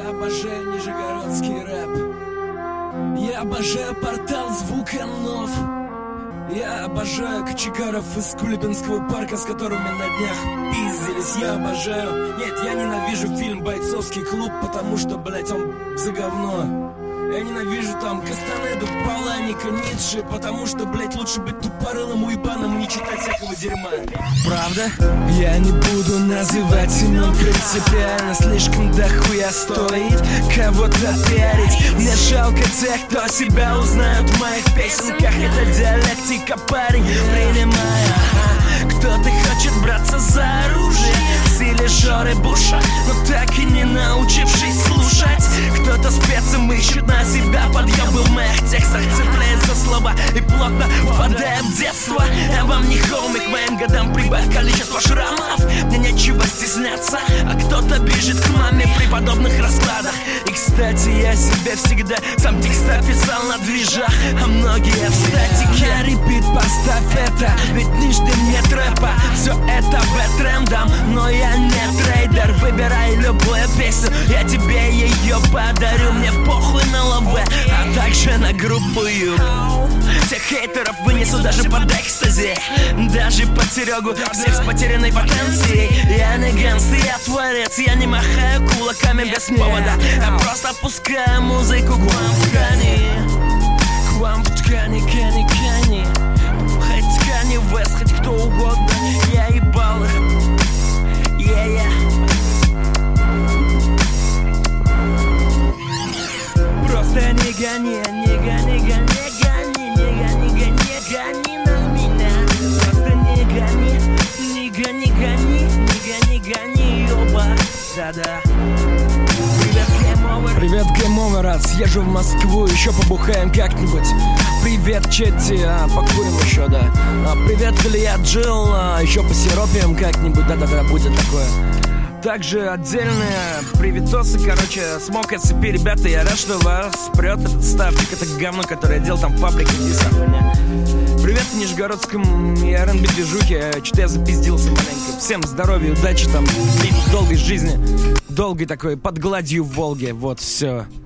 обожаю нижегородский рэп. Я обожаю портал звука нов. Я обожаю кочегаров из Кулибинского парка, с которыми на днях пиздились. Я обожаю... Нет, я ненавижу фильм «Бойцовский клуб», потому что, блять, он за говно. Я ненавижу там Кастанеду, Паланика, Ницше, потому что, блять, лучше быть тупорылым уебаном и не читать всякого дерьма. Правда? Я не буду называть имен принципиально, слишком дохуя стоит кого-то пиарить. Мне жалко тех, кто себя узнает в моих песенках. Это диалектика, парень, принимая. Кто-то хочет браться за оружие в стиле Жоры Буша, но так и не научившись слушать. Кто-то спецем ищет на себя подъебы в моих текстах, цепляясь за слова и плотно впадая в детство. Я вам не хомик, к моим годам прибавь количество шрамов. Мне нечего стесняться, а кто-то бежит к маме при подобных раскладах. И, кстати, я себе всегда сам текста писал на движах, а многие в статике. Я репит, поставь это, ведь нижний нет рэпа. Все это бэт-трендом, но я не трейдер. Выбирай любую песню, я тебе ее подарю. Мне похуй на лаве, а также на группу Ю. Всех хейтеров вынесу даже под экстази, даже под Серегу, всех с потерянной потенцией. Я не гангстер, я творец, я не махаю кулаками без повода. Я просто пускаю музыку к вам в ткани. К вам в ткани, кани. Хоть Кани Вест, хоть кто угодно, я ебал их. Просто не гони на меня. Просто не гони, ёба. Да-да. Привет, гейм-овер, съезжу в Москву, еще побухаем как-нибудь. Привет, Четти, покурим еще, да. Привет, Илья Джилл, еще посиропием как-нибудь, да-да-да, будет такое. Также отдельные приветосы, короче, смог отцепи, ребята, я рад, что вас прет этот ставник, это говно, которое я делал там в фабрике, здесь хуйня. Привет в Нижегородском и R&B движухе, что-то я запиздился маленько. Всем здоровья, удачи там, долгой жизни, долгой такой, под гладью Волги, вот, все.